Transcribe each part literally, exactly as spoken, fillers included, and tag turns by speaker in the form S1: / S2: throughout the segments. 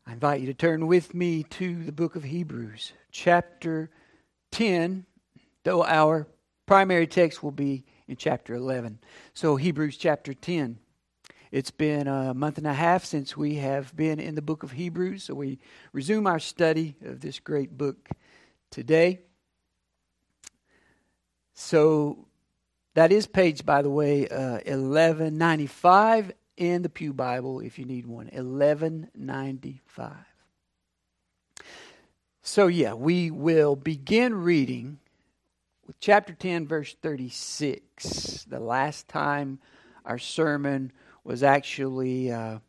S1: I invite you to turn with me to the book of Hebrews, chapter ten, though our primary text will be in chapter eleven. So Hebrews chapter ten. It's been a month and a half since we have been in the book of Hebrews, so we resume our study of this great book today. So that is page, by the way, uh, eleven ninety-five in the Pew Bible, if you need one, eleven ninety-five. So yeah, we will begin reading with chapter ten, verse thirty-six. The last time our sermon was actually uh,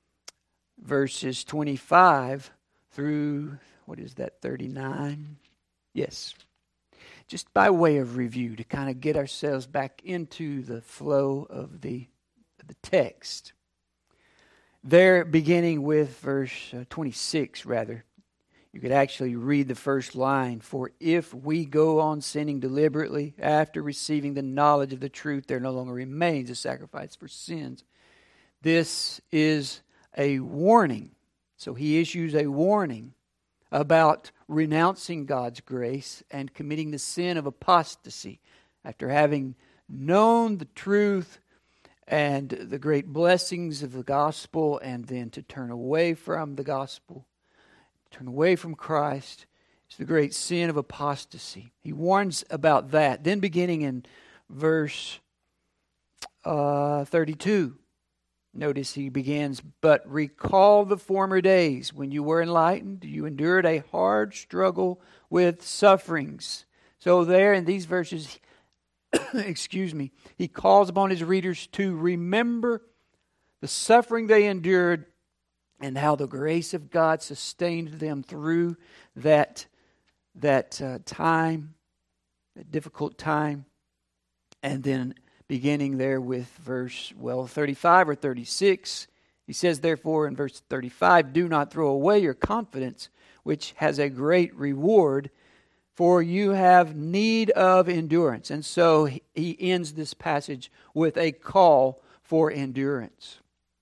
S1: verses twenty-five through, what is that, thirty-nine? Yes. Just by way of review, to kind of get ourselves back into the flow of the the text. There, beginning with verse uh, twenty-six, rather, you could actually read the first line. For if we go on sinning deliberately after receiving the knowledge of the truth, there no longer remains a sacrifice for sins. This is a warning. So he issues a warning about renouncing God's grace and committing the sin of apostasy after having known the truth and the great blessings of the gospel, and then to turn away from the gospel, turn away from Christ. It's the great sin of apostasy. He warns about that. Then beginning in verse uh, thirty-two, notice he begins, but recall the former days when you were enlightened, you endured a hard struggle with sufferings. So there in these verses, excuse me, he calls upon his readers to remember the suffering they endured and how the grace of God sustained them through that, that uh, time, that difficult time. And then beginning there with verse, well, thirty-five or thirty-six, he says, therefore, in verse thirty-five, do not throw away your confidence, which has a great reward, for you have need of endurance. And so he ends this passage with a call for endurance.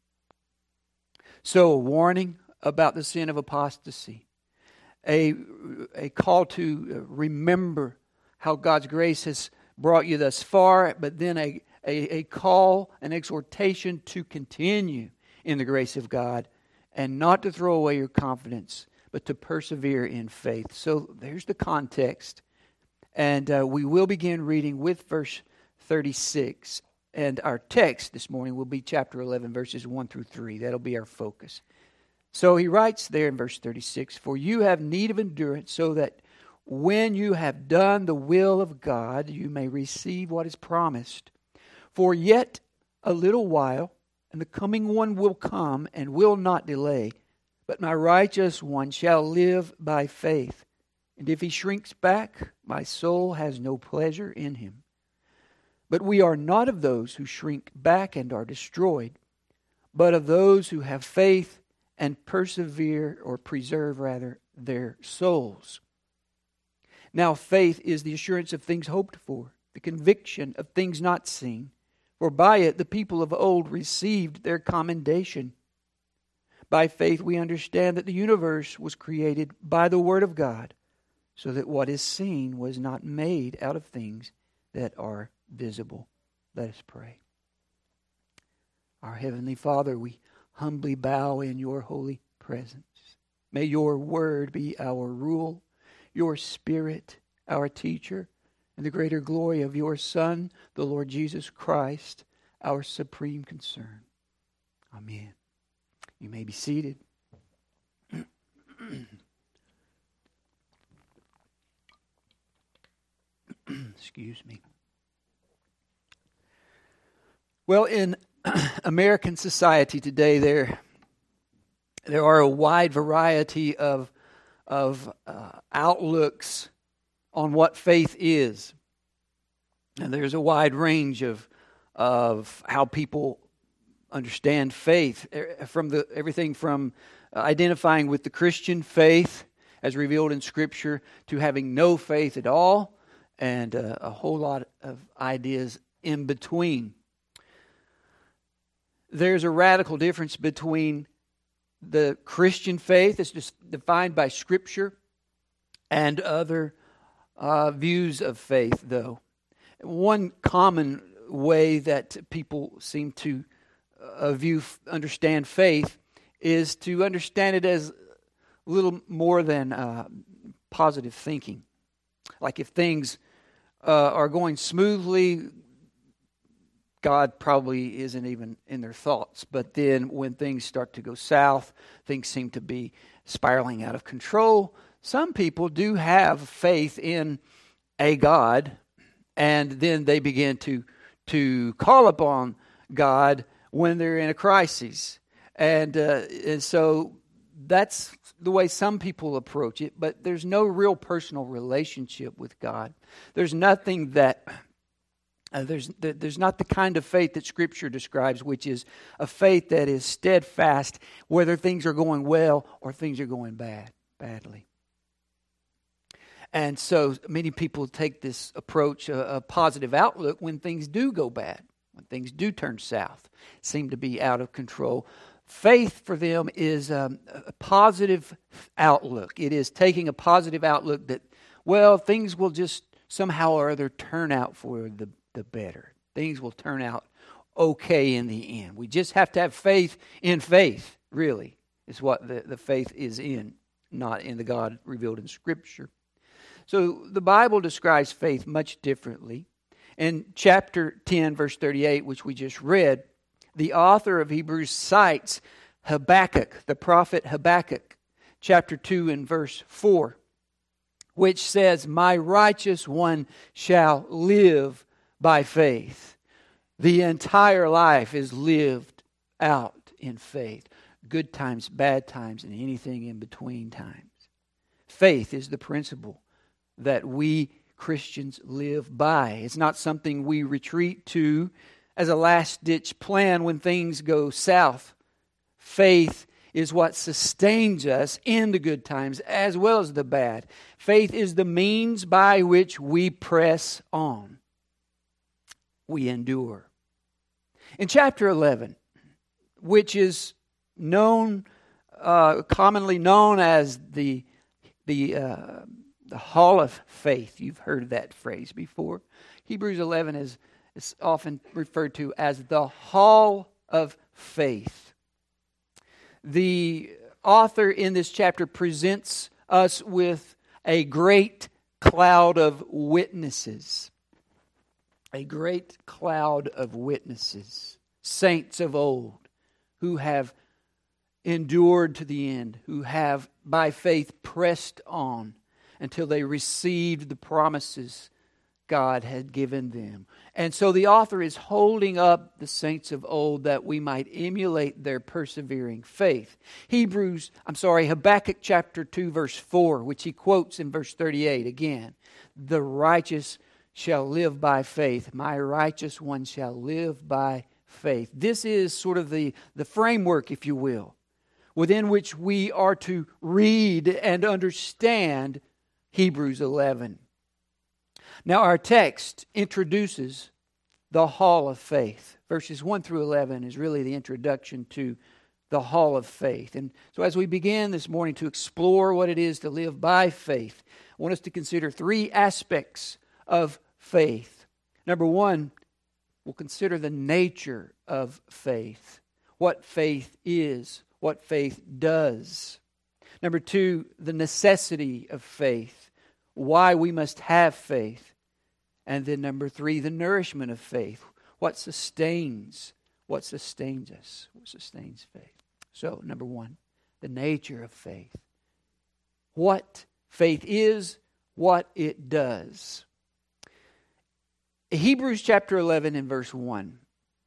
S1: So a warning about the sin of apostasy. A, a call to remember how God's grace has brought you thus far, but then a, a, a call, an exhortation to continue in the grace of God and not to throw away your confidence, but to persevere in faith. So there's the context. And uh, we will begin reading with verse thirty-six. And our text this morning will be chapter eleven, verses one through three. That'll be our focus. So he writes there in verse thirty-six, for you have need of endurance, so that when you have done the will of God, you may receive what is promised. For yet a little while, and the coming one will come and will not delay. But my righteous one shall live by faith. And if he shrinks back, my soul has no pleasure in him. But we are not of those who shrink back and are destroyed, but of those who have faith and persevere, or preserve rather, their souls. Now faith is the assurance of things hoped for, the conviction of things not seen. For by it the people of old received their commendation. By faith we understand that the universe was created by the Word of God, so that what is seen was not made out of things that are visible. Let us pray. Our Heavenly Father, we humbly bow in your holy presence. May your Word be our rule, your Spirit our teacher, and the greater glory of your Son, the Lord Jesus Christ, our supreme concern. Amen. You may be seated. Excuse me. Well, in American society today, there, there are a wide variety of, of uh, outlooks on what faith is. And there's a wide range of, of how people understand faith, from the everything from identifying with the Christian faith as revealed in Scripture to having no faith at all, and uh, a whole lot of ideas in between. There's a radical difference between the Christian faith is just defined by Scripture and other uh, views of faith, though. One common way that people seem to uh, view, understand faith is to understand it as a little more than uh, positive thinking. Like if things uh, are going smoothly, God probably isn't even in their thoughts. But then when things start to go south, things seem to be spiraling out of control. Some people do have faith in a God, and then they begin to, to call upon God when they're in a crisis. And, uh, and so that's the way some people approach it, but there's no real personal relationship with God. There's nothing that... Uh, there's there's not the kind of faith that Scripture describes, which is a faith that is steadfast, whether things are going well or things are going bad, badly. And so many people take this approach, a, a positive outlook, when things do go bad, when things do turn south, seem to be out of control. Faith for them is um, a positive outlook. It is taking a positive outlook that, well, things will just somehow or other turn out for the the better. Things will turn out okay in the end. We just have to have faith in faith, really, is what the, the faith is in, not in the God revealed in Scripture. So the Bible describes faith much differently. In chapter ten, verse thirty-eight, which we just read, the author of Hebrews cites Habakkuk, the prophet Habakkuk, chapter two and verse four, which says, "My righteous one shall live by faith." The entire life is lived out in faith. Good times, bad times, and anything in between times. Faith is the principle that we Christians live by. It's not something we retreat to as a last-ditch plan when things go south. Faith is what sustains us in the good times as well as the bad. Faith is the means by which we press on. We endure. In chapter eleven, which is known, uh, commonly known as the the uh, the Hall of Faith, you've heard that phrase before. Hebrews eleven is is often referred to as the Hall of Faith. The author in this chapter presents us with a great cloud of witnesses. A great cloud of witnesses, saints of old, who have endured to the end, who have by faith pressed on until they received the promises God had given them. And so the author is holding up the saints of old that we might emulate their persevering faith. Hebrews, I'm sorry, Habakkuk chapter two verse four, which he quotes in verse thirty-eight again. The righteous shall live by faith. My righteous one shall live by faith. This is sort of the, the framework, if you will, within which we are to read and understand Hebrews eleven. Now our text introduces the Hall of Faith. Verses one through eleven is really the introduction to the Hall of Faith. And so as we begin this morning to explore what it is to live by faith, I want us to consider three aspects of faith. Number one, we'll consider the nature of faith. What faith is, what faith does. Number two, the necessity of faith. Why we must have faith. And then number three, the nourishment of faith. What sustains, what sustains us, what sustains faith. So, number one, the nature of faith. What faith is, what it does. Hebrews chapter eleven and verse one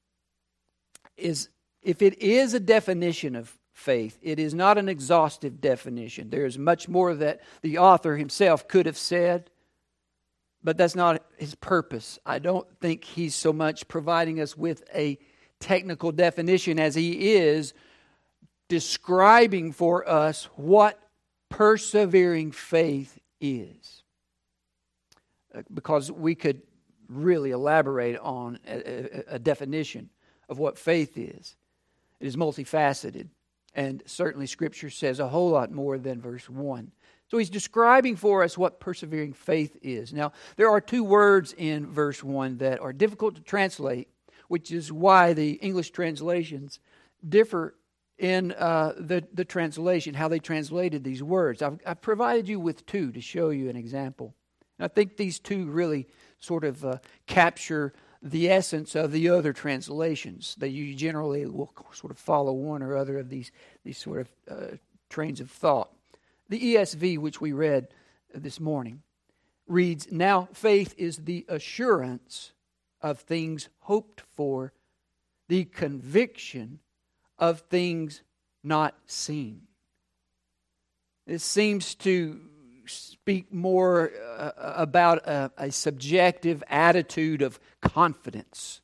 S1: is, if it is a definition of faith, it is not an exhaustive definition. There is much more that the author himself could have said, but that's not his purpose. I don't think he's so much providing us with a technical definition as he is describing for us what persevering faith is. Because we could really elaborate on a, a, a definition of what faith is. It is multifaceted. And certainly Scripture says a whole lot more than verse one. So he's describing for us what persevering faith is. Now, there are two words in verse one that are difficult to translate, which is why the English translations differ in uh, the, the translation, how they translated these words. I've, I've provided you with two to show you an example. And I think these two really sort of uh, capture the essence of the other translations. That you generally will sort of follow one or other of these, these sort of uh, trains of thought. The E S V, which we read this morning, reads, "Now faith is the assurance of things hoped for, the conviction of things not seen." This seems to speak more uh, about a, a subjective attitude of confidence.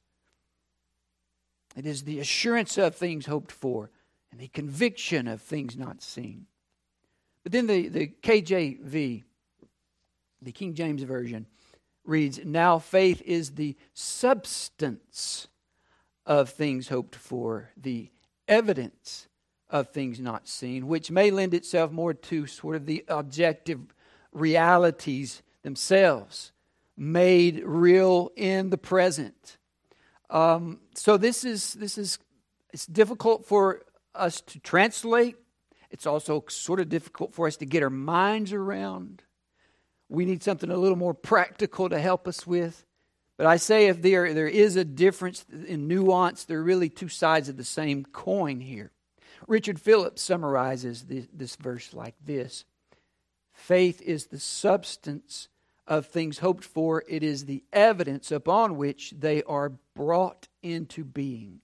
S1: It is the assurance of things hoped for and the conviction of things not seen. But then the, the K J V, the King James Version, reads, "Now faith is the substance of things hoped for, the evidence of things not seen," which may lend itself more to sort of the objective realities themselves, made real in the present. Um, so this is this is it's difficult for us to translate. It's also sort of difficult for us to get our minds around. We need something a little more practical to help us with. But I say if there, there is a difference in nuance, there are really two sides of the same coin here. Richard Phillips summarizes this, this verse like this: "Faith is the substance of things hoped for. It is the evidence upon which they are brought into being.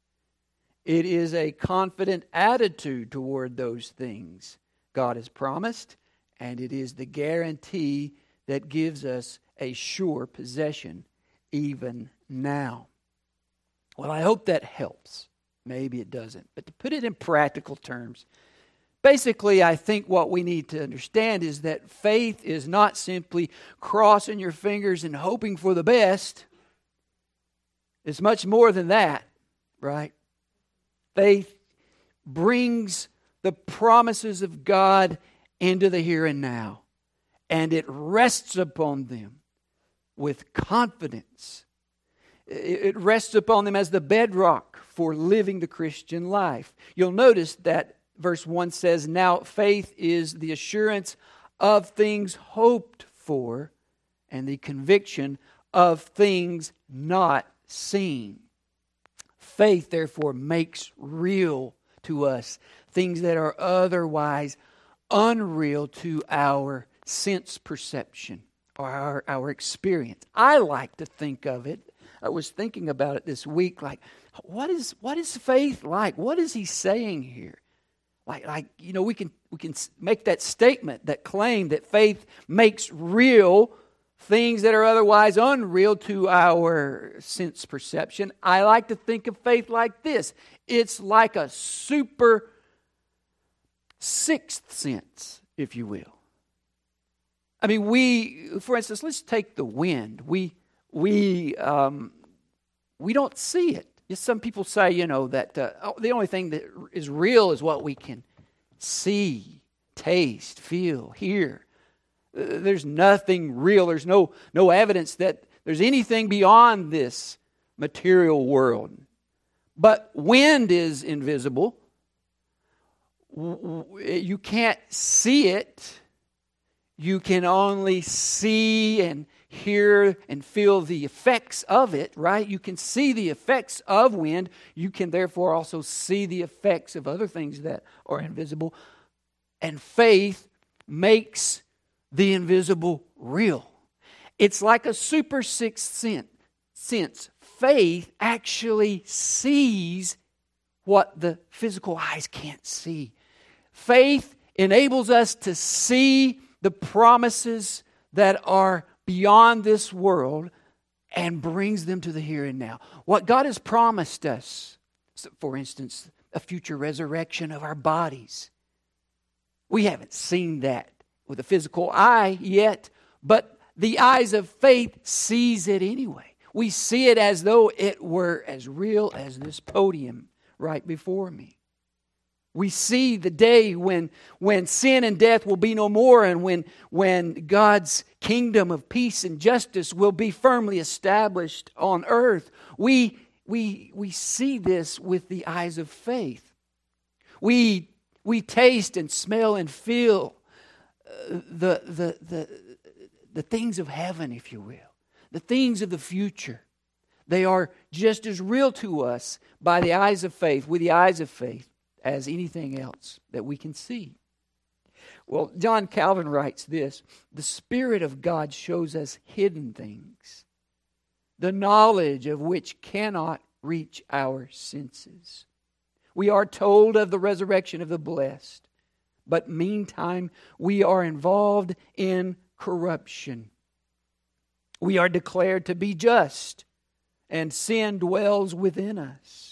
S1: It is a confident attitude toward those things God has promised, and it is the guarantee that gives us a sure possession even now." Well, I hope that helps. Maybe it doesn't. But to put it in practical terms, basically, I think what we need to understand is that faith is not simply crossing your fingers and hoping for the best. It's much more than that, right? Faith brings the promises of God into the here and now, and it rests upon them with confidence. It rests upon them as the bedrock for living the Christian life. You'll notice that verse one says, "Now faith is the assurance of things hoped for and the conviction of things not seen." Faith, therefore, makes real to us things that are otherwise unreal to our sense perception or our, our experience. I like to think of it, I was thinking about it this week, like, what is what is faith like? What is he saying here? Like, like you know, we can we can make that statement, that claim that faith makes real things that are otherwise unreal to our sense perception. I like to think of faith like this: it's like a super sixth sense, if you will. I mean, we, for instance, let's take the wind. We we um, we don't see it. Some people say, you know, that uh, the only thing that is real is what we can see, taste, feel, hear. Uh, there's nothing real. There's no no evidence that there's anything beyond this material world. But wind is invisible. You can't see it. You can only see and hear and feel the effects of it, right? You can see the effects of wind. You can therefore also see the effects of other things that are invisible. And faith makes the invisible real. It's like a super sixth sense. Faith actually sees what the physical eyes can't see. Faith enables us to see the promises that are beyond this world and brings them to the here and now. What God has promised us, for instance, a future resurrection of our bodies. We haven't seen that with a physical eye yet, but the eyes of faith sees it anyway. We see it as though it were as real as this podium right before me. We see the day when, when sin and death will be no more, and when, when God's kingdom of peace and justice will be firmly established on earth. We, we, we see this with the eyes of faith. We, we taste and smell and feel the, the, the, the things of heaven, if you will. The things of the future. They are just as real to us by the eyes of faith, with the eyes of faith, as anything else that we can see. Well, John Calvin writes this: the Spirit of God shows us hidden things, the knowledge of which cannot reach our senses. We are told of the resurrection of the blessed, but meantime we are involved in corruption. We are declared to be just, and sin dwells within us.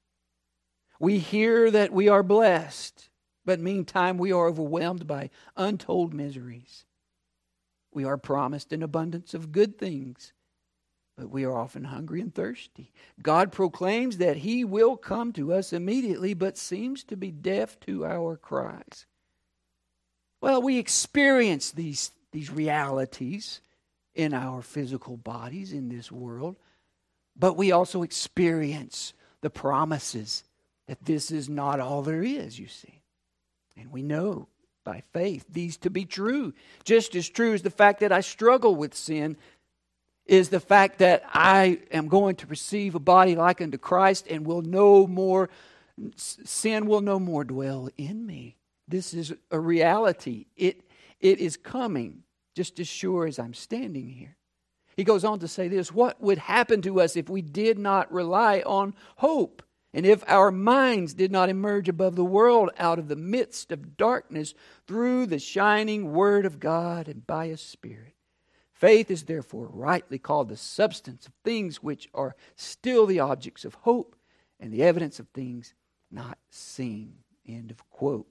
S1: We hear that we are blessed, but meantime we are overwhelmed by untold miseries. We are promised an abundance of good things, but we are often hungry and thirsty. God proclaims that He will come to us immediately, but seems to be deaf to our cries. Well, we experience these, these realities in our physical bodies in this world, but we also experience the promises that this is not all there is, you see. And we know by faith these to be true. Just as true as the fact that I struggle with sin is the fact that I am going to receive a body like unto Christ and will no more, sin will no more dwell in me. This is a reality. It, it is coming just as sure as I'm standing here. He goes on to say this: what would happen to us if we did not rely on hope? And if our minds did not emerge above the world out of the midst of darkness through the shining Word of God and by His Spirit? Faith is therefore rightly called the substance of things which are still the objects of hope, and the evidence of things not seen. End of quote.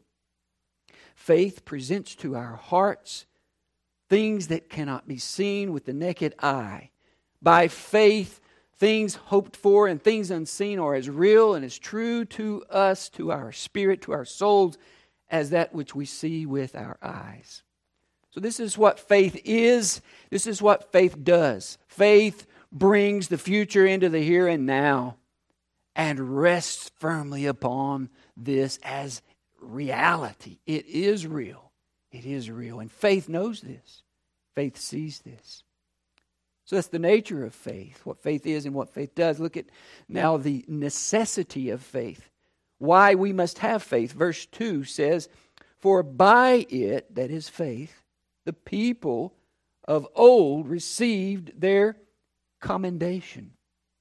S1: Faith presents to our hearts things that cannot be seen with the naked eye. By faith, things hoped for and things unseen are as real and as true to us, to our spirit, to our souls, as that which we see with our eyes. So this is what faith is. This is what faith does. Faith brings the future into the here and now and rests firmly upon this as reality. It is real. It is real. And faith knows this. Faith sees this. So that's the nature of faith, what faith is and what faith does. Look at now the necessity of faith. Why we must have faith. Verse two says, "For by it," that is faith, "the people of old received their commendation."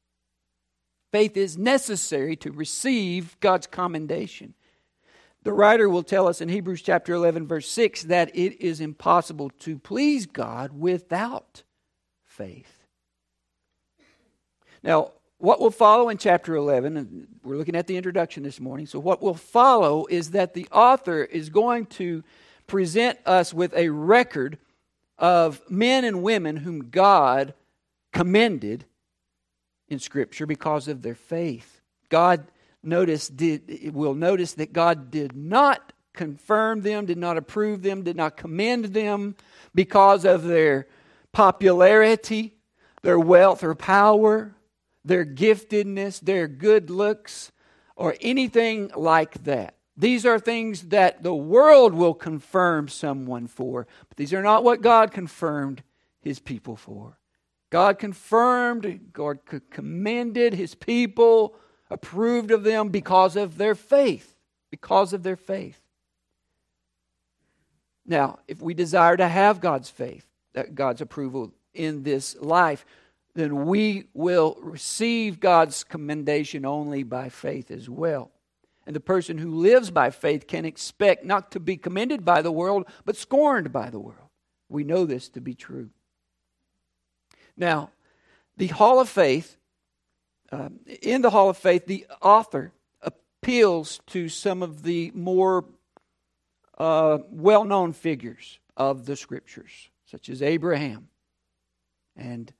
S1: Faith is necessary to receive God's commendation. The writer will tell us in Hebrews chapter eleven, verse six, that it is impossible to please God without faith. Now, what will follow in chapter eleven, and we're looking at the introduction this morning, so what will follow is that the author is going to present us with a record of men and women whom God commended in Scripture because of their faith. God Notice, did, we'll notice that God did not confirm them, did not approve them, did not commend them because of their popularity, their wealth or power, their giftedness, their good looks, or anything like that. These are things that the world will confirm someone for, but these are not what God confirmed His people for. God confirmed, God commended His people, approved of them because of their faith. Because of their faith. Now, if we desire to have God's faith, God's approval in this life, then we will receive God's commendation only by faith as well. And the person who lives by faith can expect not to be commended by the world, but scorned by the world. We know this to be true. Now, the Hall of Faith, Uh, in the Hall of Faith, the author appeals to some of the more uh, well-known figures of the Scriptures, such as Abraham and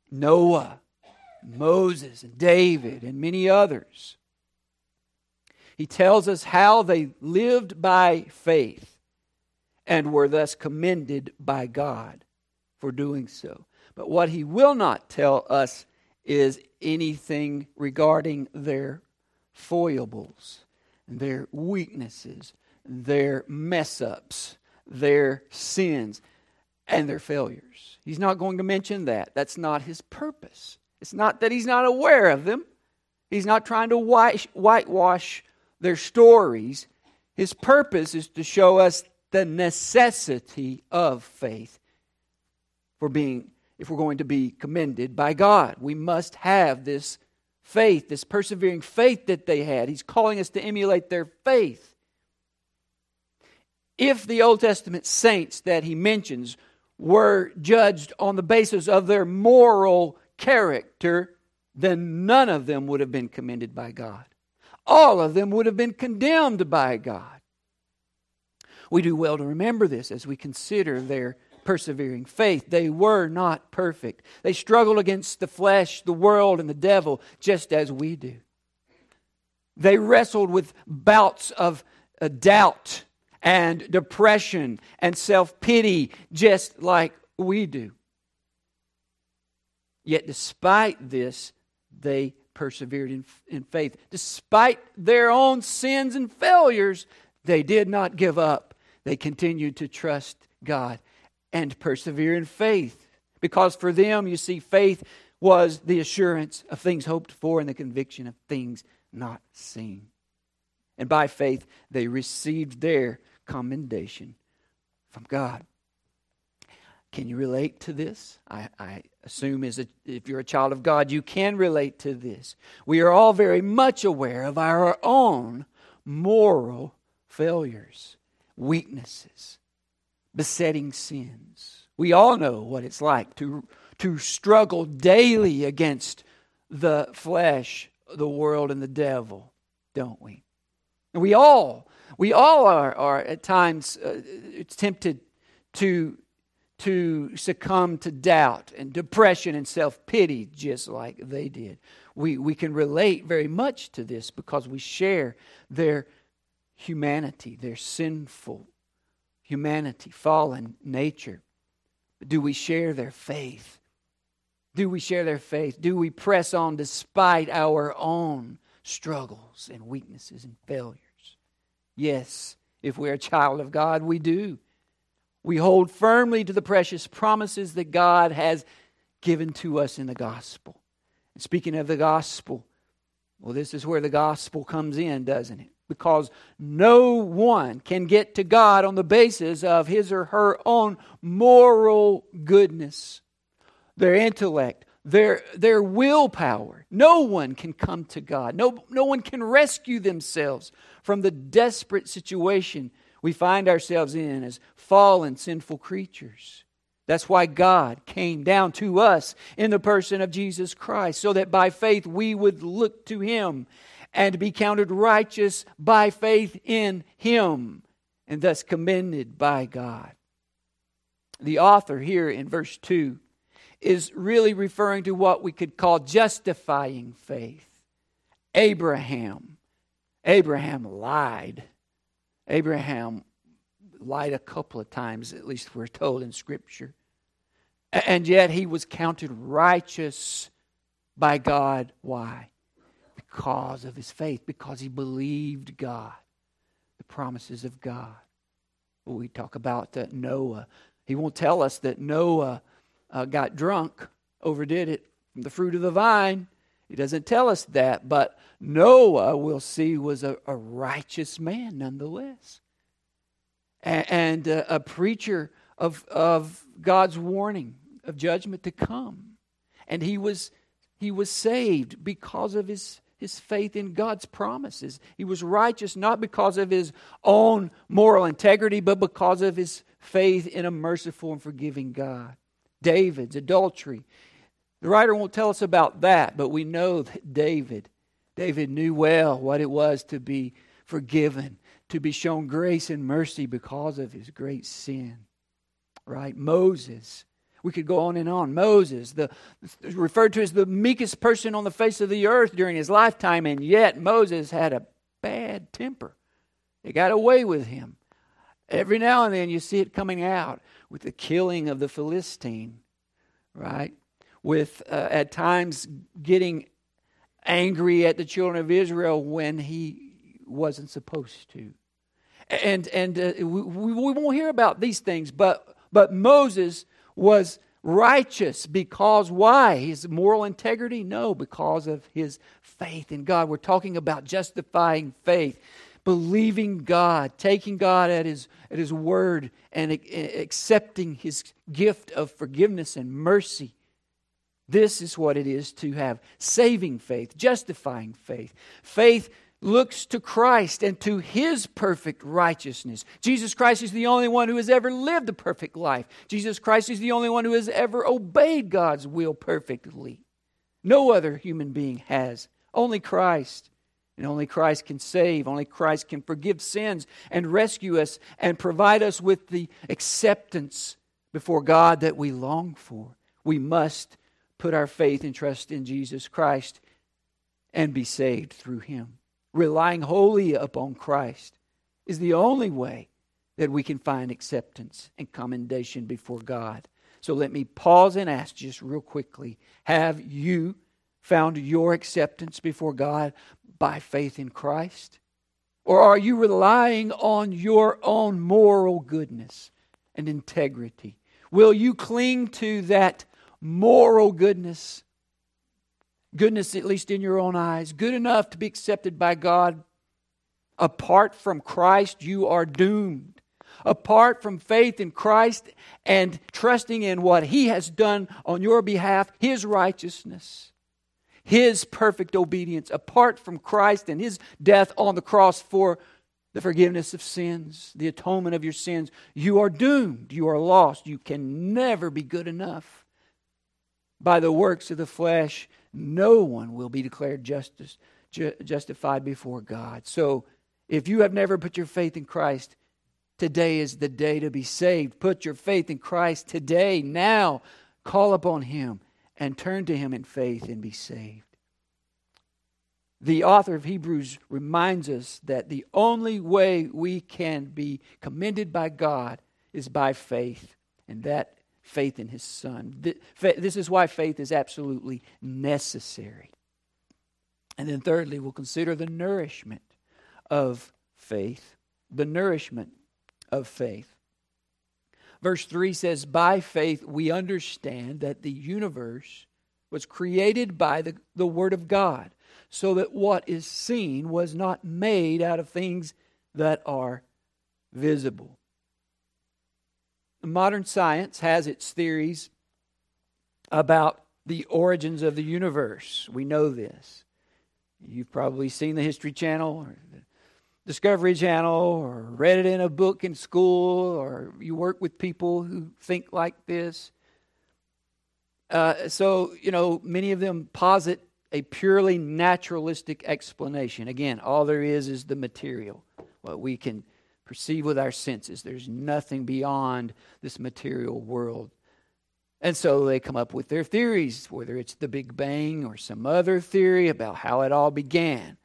S1: Noah, Moses and David, and many others. He tells us how they lived by faith and were thus commended by God for doing so. But what he will not tell us is anything regarding their foibles, their weaknesses, their mess-ups, their sins, and their failures. He's not going to mention that. That's not his purpose. It's not that he's not aware of them. He's not trying to white, whitewash their stories. His purpose is to show us the necessity of faith for being, if we're going to be commended by God. We must have this faith, this persevering faith that they had. He's calling us to emulate their faith. If the Old Testament saints that he mentions were judged on the basis of their moral character, then none of them would have been commended by God. All of them would have been condemned by God. We do well to remember this as we consider their persevering faith. They were not perfect. They struggled against the flesh, the world, and the devil just as we do. They wrestled with bouts of uh, doubt and depression and self-pity just like we do. Yet despite this, they persevered in, in faith. Despite their own sins and failures, they did not give up. They continued to trust God and persevere in faith. Because for them, you see, faith was the assurance of things hoped for and the conviction of things not seen. And by faith, they received their commendation from God. Can you relate to this? I, I assume as a, if you're a child of God, you can relate to this. We are all very much aware of our own moral failures, weaknesses, besetting sins. We all know what it's like to, to struggle daily against the flesh, the world, and the devil, don't we? And we all, we all are, are at times uh, tempted to to succumb to doubt and depression and self-pity just like they did. We, we can relate very much to this because we share their humanity, their sinful humanity, fallen nature. But do we share their faith? Do we share their faith? Do we press on despite our own struggles and weaknesses and failures? Yes, if we're a child of God, we do. We hold firmly to the precious promises that God has given to us in the gospel. And speaking of the gospel, well, this is where the gospel comes in, doesn't it? Because no one can get to God on the basis of his or her own moral goodness, their intellect, their, their willpower. No one can come to God. No, no one can rescue themselves from the desperate situation we find ourselves in as fallen, sinful creatures. That's why God came down to us in the person of Jesus Christ, so that by faith we would look to Him and be counted righteous by faith in Him, and thus commended by God. The author here in verse two is really referring to what we could call justifying faith. Abraham. Abraham lied. Abraham lied a couple of times, at least we're told in Scripture. And yet he was counted righteous by God. Why? Because of his faith. Because he believed God. The promises of God. We talk about uh, Noah. He won't tell us that Noah uh, got drunk, overdid it from the fruit of the vine. He doesn't tell us that, but Noah, we'll see, was a, a righteous man nonetheless. And, and uh, a preacher of, of God's warning, of judgment to come. And he was he was saved because of his, his faith in God's promises. He was righteous not because of his own moral integrity, but because of his faith in a merciful and forgiving God. David's adultery. The writer won't tell us about that, but we know that David, David knew well what it was to be forgiven, to be shown grace and mercy because of his great sin. Right? Moses. We could go on and on. Moses, the referred to as the meekest person on the face of the earth during his lifetime, and yet Moses had a bad temper. It got away with him. Every now and then you see it coming out with the killing of the Philistine, right? With uh, at times getting angry at the children of Israel when he wasn't supposed to. And and uh, we, we won't hear about these things, but but Moses was righteous because why? His moral integrity? No, because of his faith in God. We're talking about justifying faith, believing God, taking God at His at His word, and accepting His gift of forgiveness and mercy. This is what it is to have saving faith, justifying faith. Faith looks to Christ and to His perfect righteousness. Jesus Christ is the only one who has ever lived a perfect life. Jesus Christ is the only one who has ever obeyed God's will perfectly. No other human being has. Only Christ. And only Christ can save. Only Christ can forgive sins and rescue us and provide us with the acceptance before God that we long for. We must put our faith and trust in Jesus Christ and be saved through Him. Relying wholly upon Christ is the only way that we can find acceptance and commendation before God. So let me pause and ask just real quickly, have you found your acceptance before God by faith in Christ? Or are you relying on your own moral goodness and integrity? Will you cling to that moral goodness? Goodness, at least in your own eyes, good enough to be accepted by God. Apart from Christ, you are doomed. Apart from faith in Christ and trusting in what He has done on your behalf, His righteousness, His perfect obedience, apart from Christ and His death on the cross for the forgiveness of sins, the atonement of your sins, you are doomed. You are lost. You can never be good enough. By the works of the flesh, no one will be declared justice, ju- justified before God. So, if you have never put your faith in Christ, today is the day to be saved. Put your faith in Christ today, now. Call upon Him and turn to Him in faith and be saved. The author of Hebrews reminds us that the only way we can be commended by God is by faith, and that faith in His Son. This is why faith is absolutely necessary. And then thirdly, we'll consider the nourishment of faith. The nourishment of faith. Verse three says, by faith we understand that the universe was created by the, the Word of God, so that what is seen was not made out of things that are visible. Modern science has its theories about the origins of the universe. We know this. You've probably seen the History Channel or the Discovery Channel or read it in a book in school, or you work with people who think like this. Uh, so, you know, many of them posit a purely naturalistic explanation. Again, all there is is the material, what we can perceive with our senses. There's nothing beyond this material world. And so they come up with their theories, whether it's the Big Bang or some other theory about how it all began.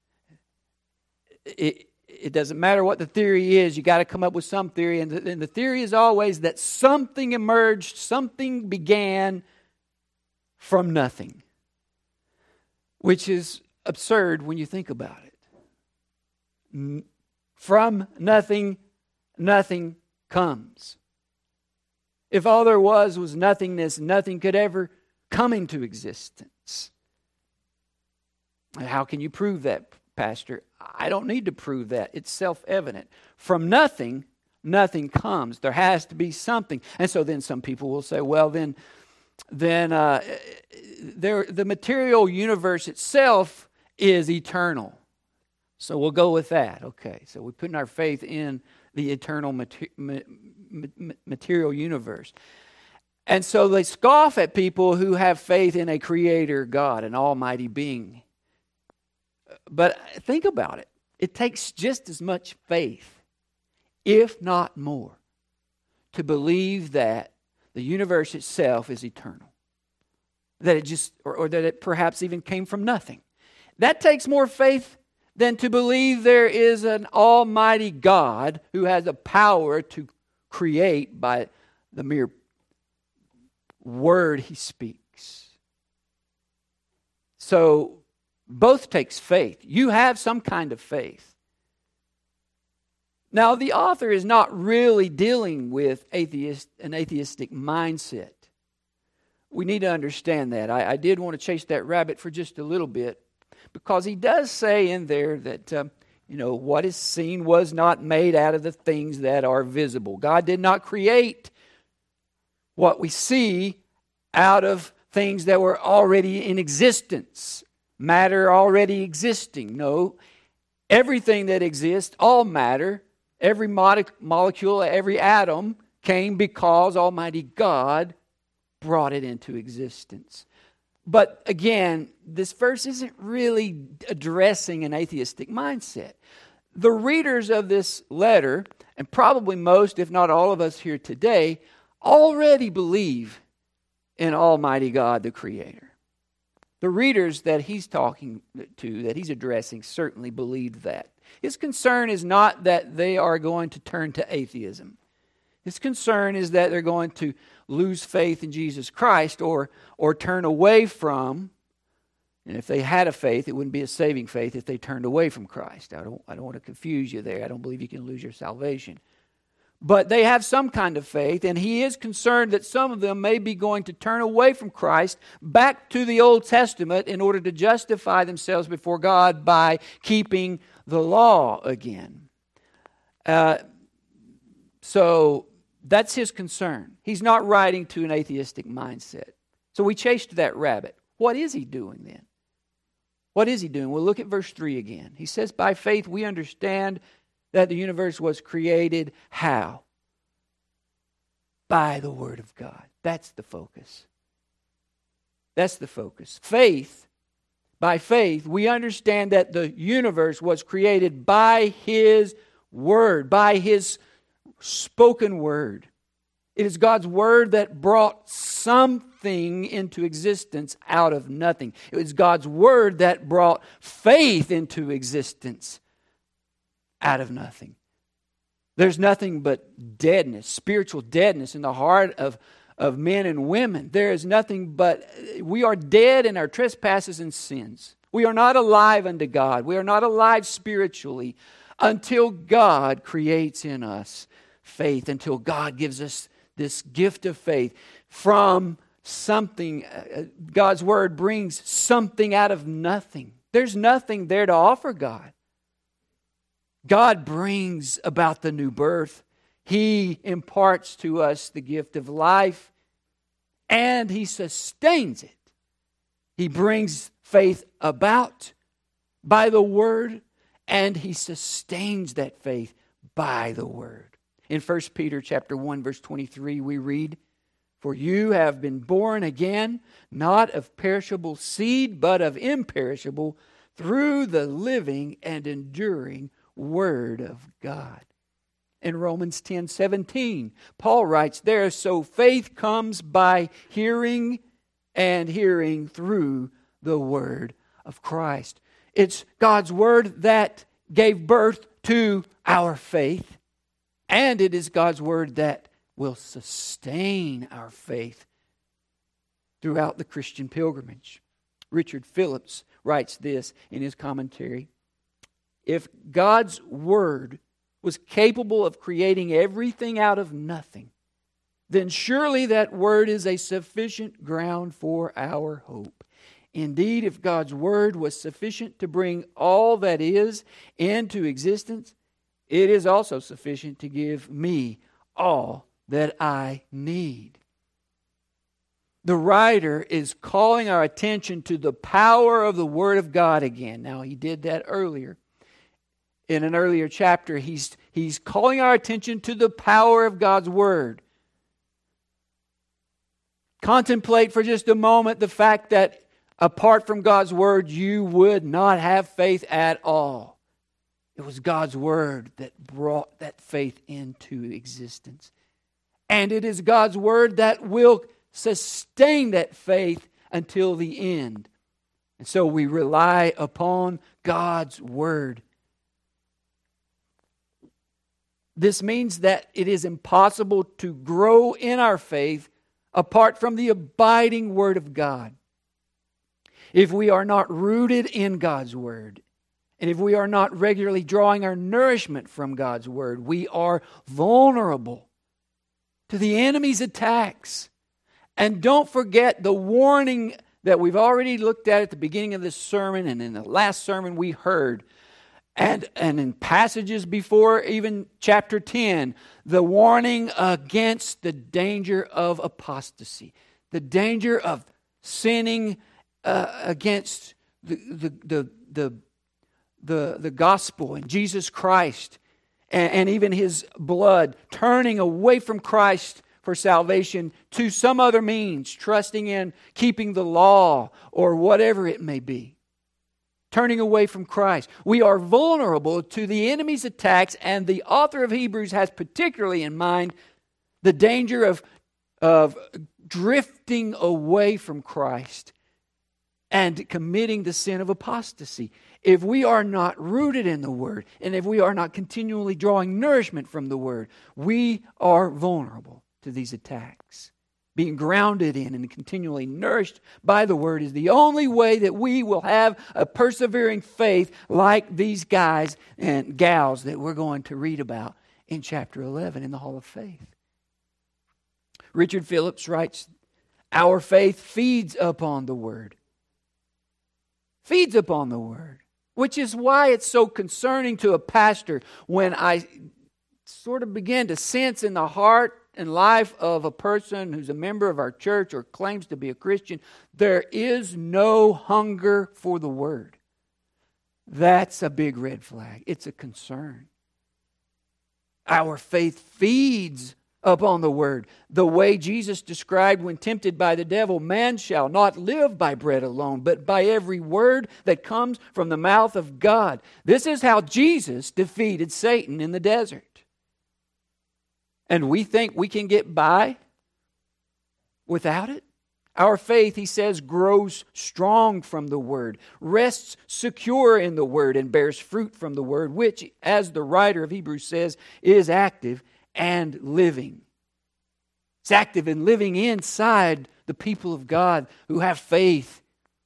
S1: It, it doesn't matter what the theory is, you got to come up with some theory. And the, and the theory is always that something emerged, something began from nothing. Which is absurd when you think about it. From nothing, nothing comes. If all there was was nothingness, nothing could ever come into existence. How can you prove that, Pastor? I don't need to prove that. It's self-evident. From nothing, nothing comes. There has to be something. And so then some people will say, well, then, then uh, there, the material universe itself is eternal. So we'll go with that. Okay, so we're putting our faith in the eternal mater- material universe. And so they scoff at people who have faith in a creator God, an almighty being. But think about it. It takes just as much faith, if not more, to believe that the universe itself is eternal. That it just, or, or that it perhaps even came from nothing. That takes more faith than to believe there is an almighty God who has the power to create by the mere word He speaks. So, both takes faith. You have some kind of faith. Now, the author is not really dealing with atheist, an atheistic mindset. We need to understand that. I, I did want to chase that rabbit for just a little bit, because he does say in there that, um, you know, what is seen was not made out of the things that are visible. God did not create what we see out of things that were already in existence, matter already existing. No, everything that exists, all matter, every mo- molecule, every atom came because Almighty God brought it into existence. But again, this verse isn't really addressing an atheistic mindset. The readers of this letter, and probably most, if not all of us here today, already believe in Almighty God, the Creator. The readers that he's talking to, that he's addressing, certainly believe that. His concern is not that they are going to turn to atheism. His concern is that they're going to lose faith in Jesus Christ or or turn away from, and if they had a faith, it wouldn't be a saving faith if they turned away from Christ. I don't, I don't want to confuse you there. I don't believe you can lose your salvation. But they have some kind of faith, and he is concerned that some of them may be going to turn away from Christ back to the Old Testament in order to justify themselves before God by keeping the law again. Uh, so that's his concern. He's not writing to an atheistic mindset. So we chased that rabbit. What is he doing then? What is he doing? Well, look at verse three again. He says, by faith we understand that the universe was created. How? By the Word of God. That's the focus. That's the focus. Faith, by faith, we understand that the universe was created by His Word, by His spoken Word. It is God's Word that brought something into existence out of nothing. It was God's Word that brought faith into existence out of nothing. There's nothing but deadness, spiritual deadness in the heart of, of men and women. There is nothing but, we are dead in our trespasses and sins. We are not alive unto God. We are not alive spiritually until God creates in us faith, until God gives us this gift of faith from something. Uh, God's Word brings something out of nothing. There's nothing there to offer God. God brings about the new birth. He imparts to us the gift of life, and He sustains it. He brings faith about by the Word, and He sustains that faith by the Word. In First Peter chapter one, verse twenty-three, we read, for you have been born again, not of perishable seed, but of imperishable, through the living and enduring Word of God. In Romans ten seventeen, Paul writes there, so faith comes by hearing, and hearing through the Word of Christ. It's God's Word that gave birth to our faith, and it is God's Word that will sustain our faith throughout the Christian pilgrimage. Richard Phillips writes this in his commentary. If God's Word was capable of creating everything out of nothing, then surely that Word is a sufficient ground for our hope. Indeed, if God's Word was sufficient to bring all that is into existence, it is also sufficient to give me all that I need. The writer is calling our attention to the power of the Word of God again. Now, he did that earlier. In an earlier chapter, he's, he's calling our attention to the power of God's Word. Contemplate for just a moment the fact that apart from God's Word, you would not have faith at all. It was God's Word that brought that faith into existence. And it is God's Word that will sustain that faith until the end. And so we rely upon God's Word. This means that it is impossible to grow in our faith apart from the abiding Word of God. If we are not rooted in God's Word, and if we are not regularly drawing our nourishment from God's Word, we are vulnerable to the enemy's attacks. And don't forget the warning that we've already looked at at the beginning of this sermon, and in the last sermon we heard, and, and in passages before even chapter ten, the warning against the danger of apostasy, the danger of sinning uh, against the, the, the, the, the, the gospel and Jesus Christ, and, and even His blood, turning away from Christ for salvation to some other means, trusting in keeping the law or whatever it may be. Turning away from Christ. We are vulnerable to the enemy's attacks, and the author of Hebrews has particularly in mind the danger of, of drifting away from Christ and committing the sin of apostasy. If we are not rooted in the Word, and if we are not continually drawing nourishment from the Word, we are vulnerable to these attacks. Being grounded in and continually nourished by the Word is the only way that we will have a persevering faith like these guys and gals that we're going to read about in chapter eleven in the Hall of Faith. Richard Phillips writes, "Our faith feeds upon the Word." Feeds upon the Word. Which is why it's so concerning to a pastor when I sort of begin to sense in the heart and life of a person who's a member of our church or claims to be a Christian, there is no hunger for the Word. That's a big red flag. It's a concern. Our faith feeds upon the Word. The way Jesus described when tempted by the devil, man shall not live by bread alone, but by every word that comes from the mouth of God. This is how Jesus defeated Satan in the desert. And we think we can get by without it? Our faith, he says, grows strong from the Word, rests secure in the Word, and bears fruit from the Word, which, as the writer of Hebrews says, is active and living. It's active and living inside the people of God who have faith.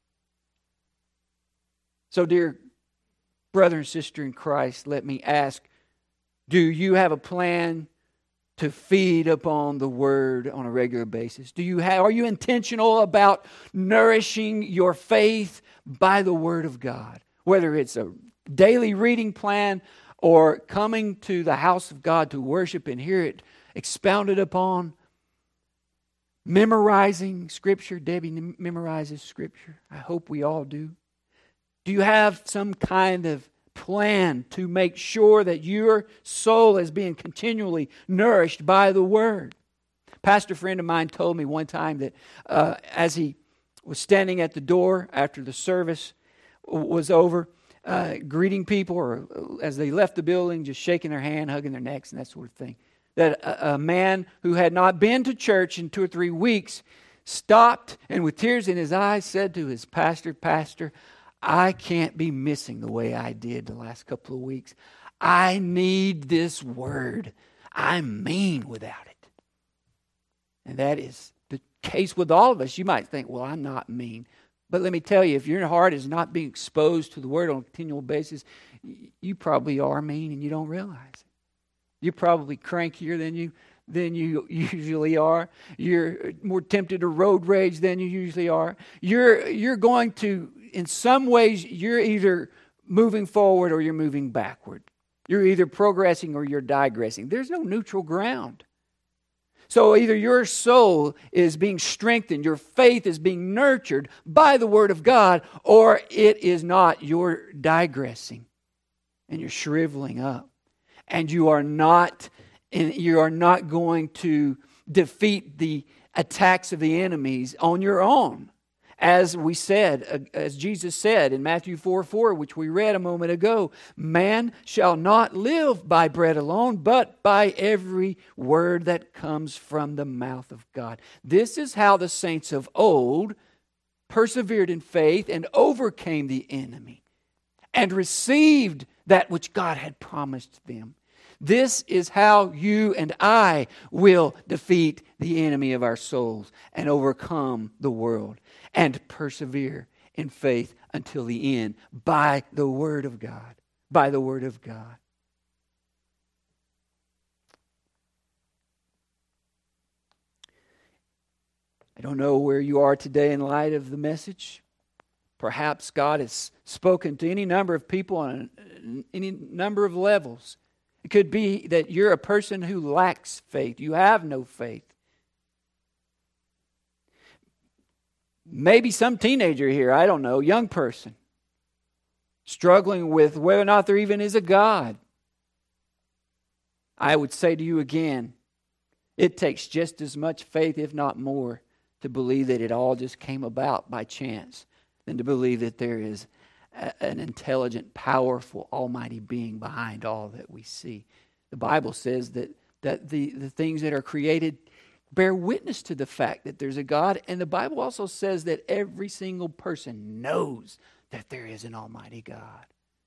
S1: So, dear brother and sister in Christ, let me ask, do you have a plan to feed upon the Word on a regular basis? Do you have, are you intentional about nourishing your faith by the Word of God? Whether it's a daily reading plan or coming to the house of God to worship and hear it expounded upon. Memorizing Scripture. Debbie memorizes Scripture. I hope we all do. Do you have some kind of plan to make sure that your soul is being continually nourished by the Word? A pastor friend of mine told me one time that uh, as he was standing at the door after the service was over, uh, greeting people, or as they left the building, just shaking their hand, hugging their necks, and that sort of thing, that a, a man who had not been to church in two or three weeks stopped and with tears in his eyes said to his pastor, "Pastor, I can't be missing the way I did the last couple of weeks. I need this Word. I'm mean without it." And that is the case with all of us. You might think, well, I'm not mean. But let me tell you, if your heart is not being exposed to the Word on a continual basis, you probably are mean and you don't realize it. You're probably crankier than you than you usually are. You're more tempted to road rage than you usually are. You're you're going to, in some ways, you're either moving forward or you're moving backward. You're either progressing or you're digressing. There's no neutral ground. So either your soul is being strengthened, your faith is being nurtured by the Word of God, or it is not. You're digressing and you're shriveling up. And you are not, you are not going to defeat the attacks of the enemies on your own. As we said, as Jesus said in Matthew four four, which we read a moment ago, man shall not live by bread alone, but by every word that comes from the mouth of God. This is how the saints of old persevered in faith and overcame the enemy and received that which God had promised them. This is how you and I will defeat the enemy of our souls and overcome the world and persevere in faith until the end by the Word of God. By the Word of God. I don't know where you are today in light of the message. Perhaps God has spoken to any number of people on any number of levels. It could be that you're a person who lacks faith. You have no faith. Maybe some teenager here, I don't know, young person, struggling with whether or not there even is a God. I would say to you again, it takes just as much faith, if not more, to believe that it all just came about by chance than to believe that there is a, an intelligent, powerful, almighty being behind all that we see. The Bible says that, that the, the things that are created bear witness to the fact that there's a God. And the Bible also says that every single person knows that there is an almighty God.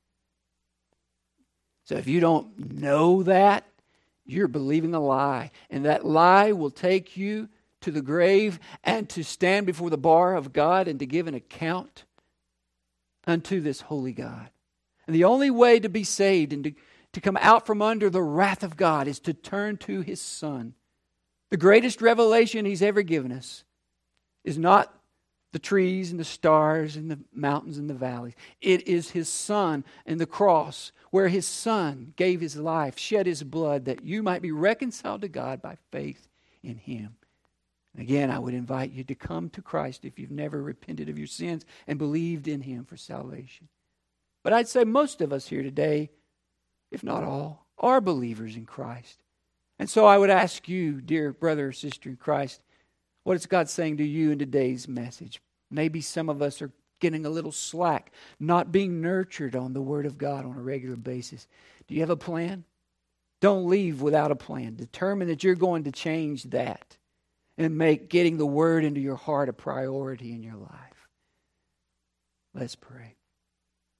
S1: So if you don't know that, you're believing a lie. And that lie will take you to the grave and to stand before the bar of God and to give an account unto this holy God. And the only way to be saved and to, to come out from under the wrath of God is to turn to His Son. The greatest revelation He's ever given us is not the trees and the stars and the mountains and the valleys. It is His Son and the cross, where His Son gave His life, shed His blood, that you might be reconciled to God by faith in Him. And again, I would invite you to come to Christ if you've never repented of your sins and believed in Him for salvation. But I'd say most of us here today, if not all, are believers in Christ. And so I would ask you, dear brother or sister in Christ, what is God saying to you in today's message? Maybe some of us are getting a little slack, not being nurtured on the Word of God on a regular basis. Do you have a plan? Don't leave without a plan. Determine that you're going to change that and make getting the Word into your heart a priority in your life. Let's pray.